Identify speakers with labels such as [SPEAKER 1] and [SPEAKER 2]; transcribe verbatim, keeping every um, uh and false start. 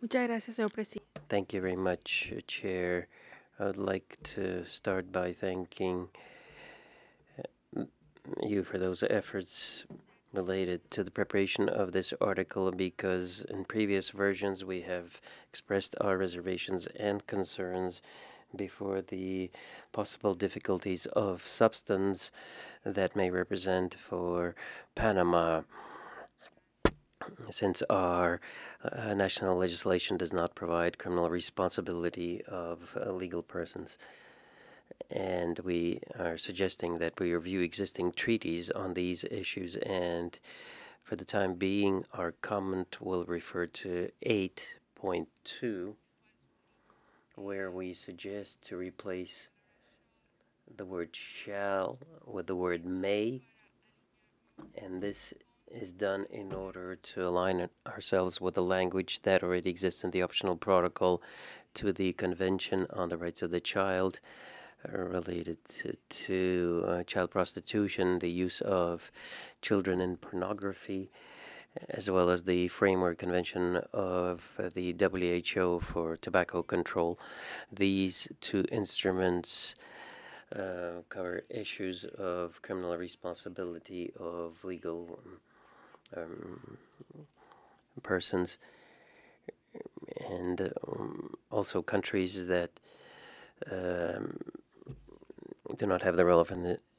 [SPEAKER 1] Muchas gracias, señor presidente.
[SPEAKER 2] Thank you very much, uh, Chair. I would like to start by thanking you for those efforts related to the preparation of this article because in previous versions we have expressed our reservations and concerns before the possible difficulties of substance that may represent for Panama, since our uh, national legislation does not provide criminal responsibility of uh, legal persons. And we are suggesting that we review existing treaties on these issues. And for the time being, our comment will refer to eight point two, where we suggest to replace the word shall with the word may, and this is done in order to align ourselves with the language that already exists in the optional protocol to the Convention on the Rights of the Child uh, related to, to uh, child prostitution, the use of children in pornography, as well as the Framework Convention of uh, the W H O for tobacco control. These two instruments uh, cover issues of criminal responsibility of legal um, persons, and um, also countries that um, do not have the relevant